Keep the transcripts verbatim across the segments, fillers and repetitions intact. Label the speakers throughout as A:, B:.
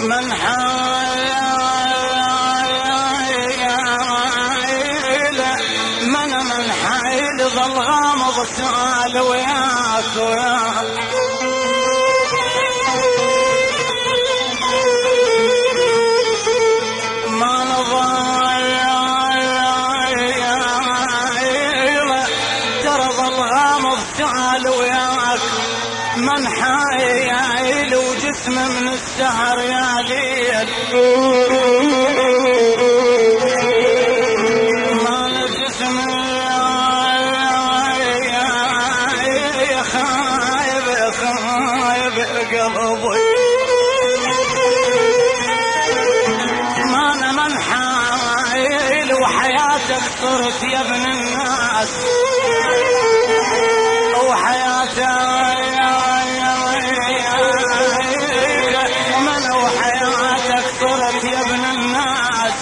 A: من حايل من من حايل ظل غامض سؤال وياك وياك ما نضايل ترى ظل غامض سؤال وياك من حايل وجسم من السهر يا ليل ما الجسم يا خايب خايب قلبي ما انا من حايل وحياتك صرت يا ابن الناس وحياتك يا ابن الناس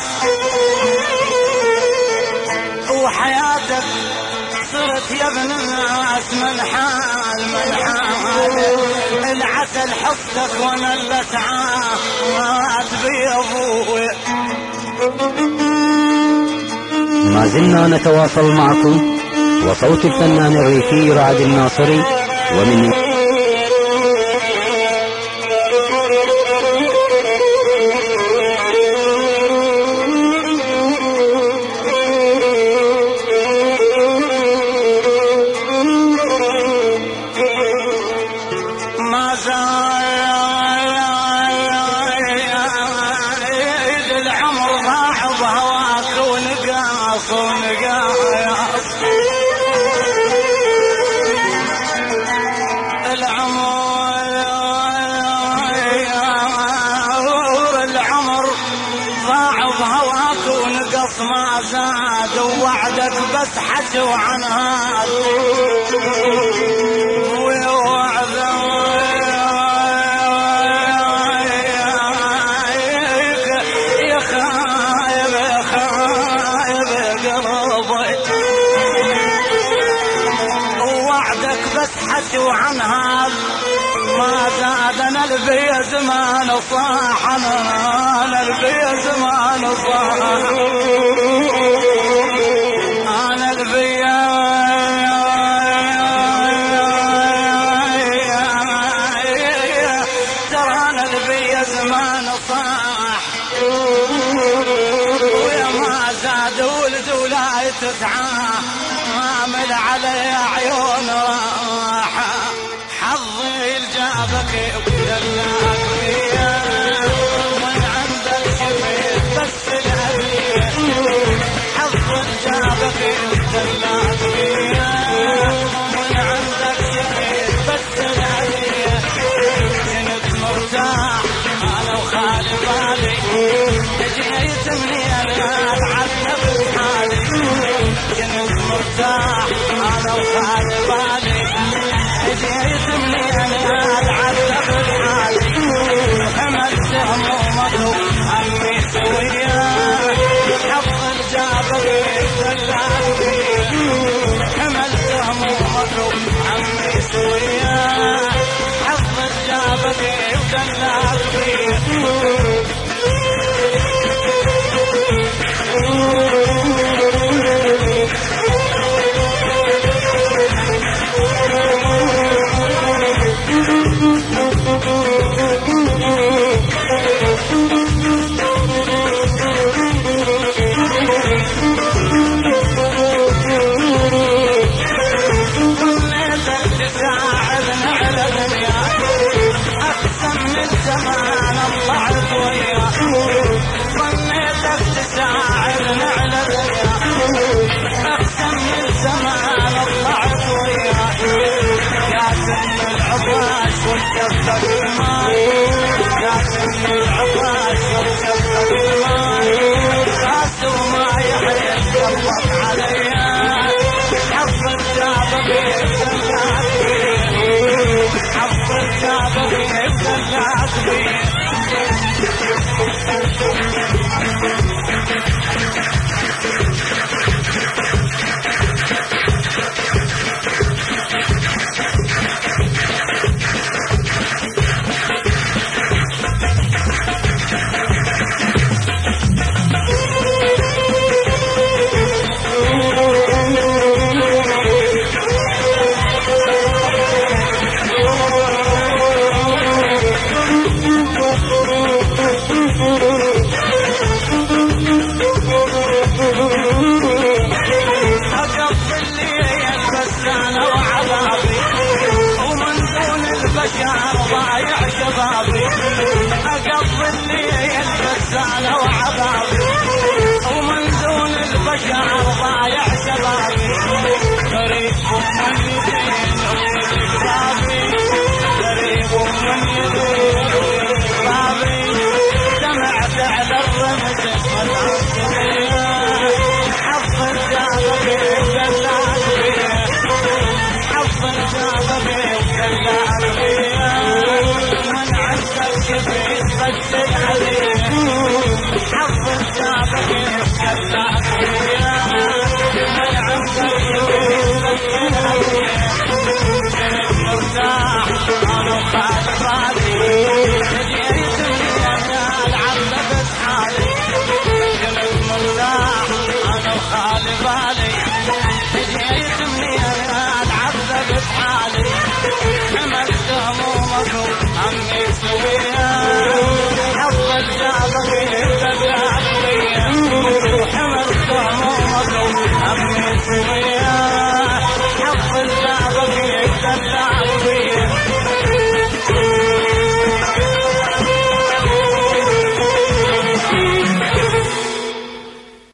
A: وحياتك صرت يا ابن الناس من حال من حال العسل حفتك وانا اللي تعاهد بيضوي.
B: ما زلنا نتواصل معكم وصوت الفنان الريفي رعد الناصري ومن
A: ما زاد ووعدك بس حكوا عن هذا يا خايب يا خايب قلبي ووعدك بس حكوا عن هذا ما زاد. انا البي زمان صاح انا البي زمان صاح انا البي ترى انا البي زمان صاح ويا ما زاد ولد ولا تتعامل علي عيون راحه حظي الجابك ودلاك فيا من عندك شفيت بس الأبيض حظي الجابك ودلاك فيا من عندك شفيت بس الأبيض كنت مرتاح أنا وخالي بالي جيت مني أنا أتعذب بحالي كنت مرتاح أنا وخالي بالي جيت مني أنا أتعذب بحالي حملت همومك عمي سويا حظ الجابك دلاك فيا حملت همومك عمي سويا حظ الجابك دلاك فيا وقضي الليل غسالة وعبابي ومن دون البشر ضايع شبابي قريب من يدين بابي قريب من يدين بابي سمعت على الرمز حظ الجابي وكلات بيه حظ الجابي وكلات بيه من عندك كبير بدل عليه حظ الجابي وكلات بيه من عندك كبير بدل عليه كنت مرتاح انا خالف بالي جيت من العيال عذبت حالي كنت مرتاح انا خالف بالي جيت من العيال عذبت حالي حملت همومك وهمي سويها حظ الجابي بدل علي وحملت همومك وهمي سويها